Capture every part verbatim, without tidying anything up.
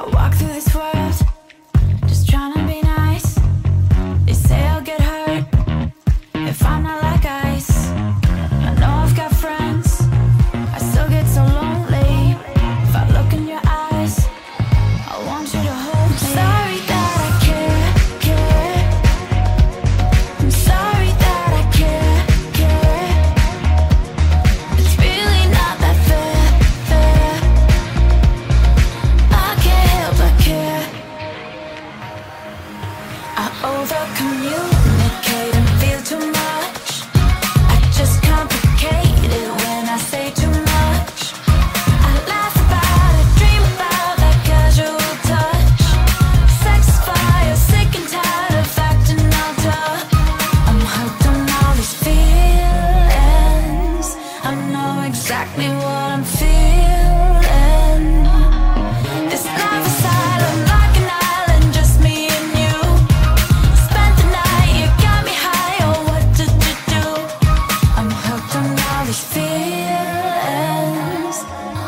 walk through this world, just trying to be nice. They say I'll get hurt if I'm not like ice. I know I've got friends, I still get so lonely. If I look in your eyes, I want you to hold me. Sorry that I care, care. I'm sorry that I care, care. It's really not that fair, fair. I can't help but care. I overcommunicate and feel too much. I just complicate it when I say too much. I laugh about it, dream about that casual touch. Sex fire, sick and tired of acting all tough. I'm hooked on all these feelings. I know exactly what I'm feeling. This life asylum, like an island, just me and you. Spent the night, you got me high, oh what did you do? I'm hooked on all these feelings.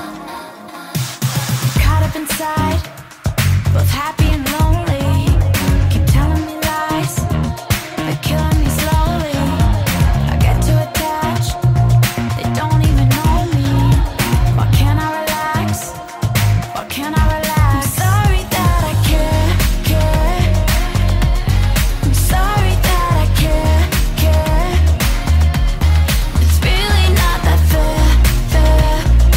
Caught up inside, both happy and lonely. Keep telling me lies, they're killing me slowly. I get too attached, they don't even know me. Why can't I relax? Why can't I relax? I'm sorry that I care, care. I'm sorry that I care, care. It's really not that fair, fair.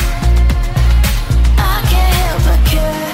I can't help but care.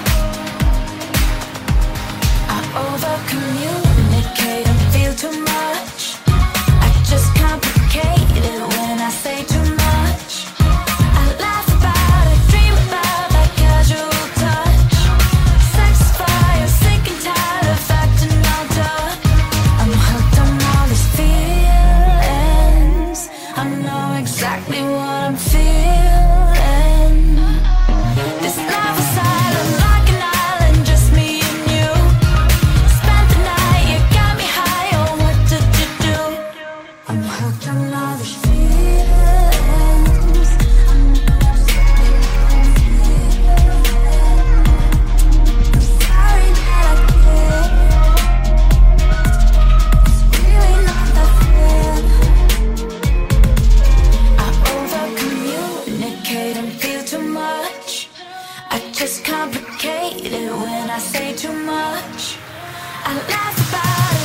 I overcommunicate and feel too much. I just complicate it when I say too much. I laugh about it, dream about that casual touch. Sex fire, sick and tired of acting all tough. I'm hooked on all these feelings. I know exactly what I'm feeling. This life asylum, like an island, just me and you. Spent the night, you got me high, oh what did you do? I'm hooked on all these feelings. I'm sorry that I care. It's really not that fair. I overcommunicate and feel too much. I just complicate it when I say too much. I laugh about